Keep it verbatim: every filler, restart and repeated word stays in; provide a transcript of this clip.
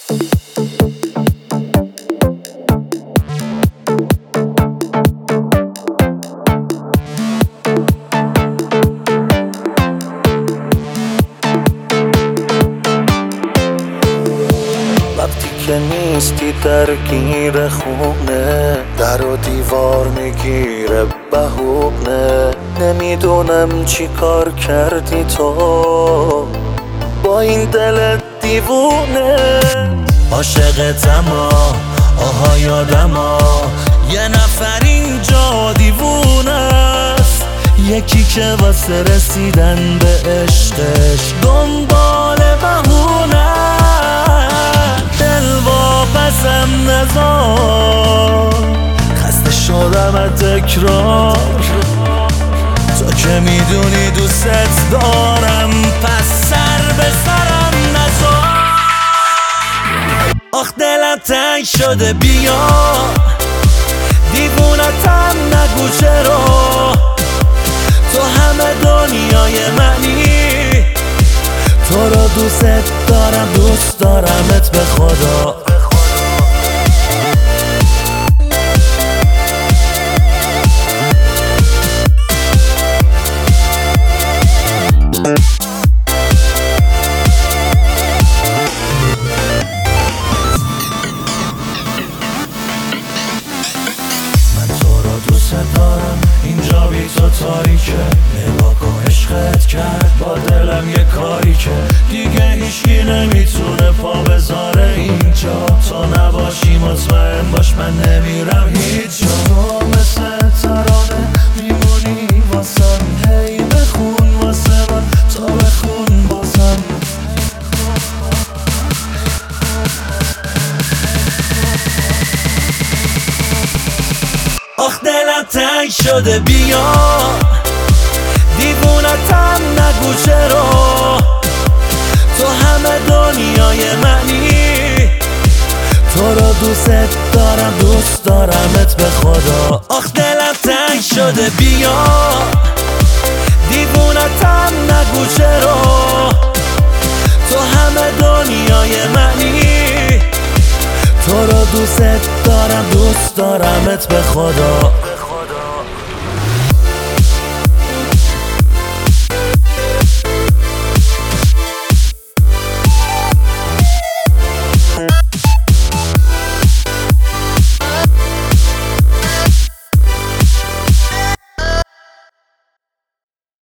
که نیستی درگیر خونه، در و دیوار میگیره بهونه. نمیدونم چی کار کردی تو با این دل دیوونه. عاشقتم آها یادم یه نفر اینجا دیوونه است، یکی که واسه رسیدن به عشقش دنبال بهونه. پسم نذار، خسته شدم از تکرار، تو که میدونی دوست دارم، پس سر به سرم نذار. آخ دلم تنگ شده بیا، دیوونتم نگو چرا، تو همه دنیای منی، تو رو دوست دارم دوست دارمت به خدا. دارم اینجا بی تو تاریکه، نگاه کن عشقت کرد با دلم یه کاری که دیگه هیچکی نمیتونه پا بذاره اینجا. تو نباشی مطمئن باش من نمیرم هیچ جا. تو مثل ترانه میمونی واسم، هی بخون واسه من، تو بخون بازم. آخ دلم تنگ شده بیا، دیوونتم نگو چرا، تو همه دنیای منی، تو رو دوست دارم دوست دارمت به خدا. آخ دلم تنگ شده بیا، دیوونتم نگو چرا، تو همه دنیای منی، تو رو دوست دارم دوست دارمت به خدا.